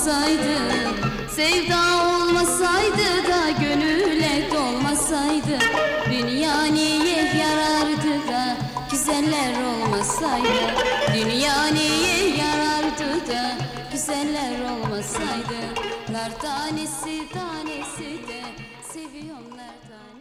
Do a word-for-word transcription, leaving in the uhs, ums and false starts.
olmasaydı, sevda olmasaydı da gönüle dolmasaydı, dünya niye yarardı da güzeller olmasaydı, dünya niye yarardı da güzeller olmasaydı. Nar tanesi tanesi de seviyorum nar tanesi.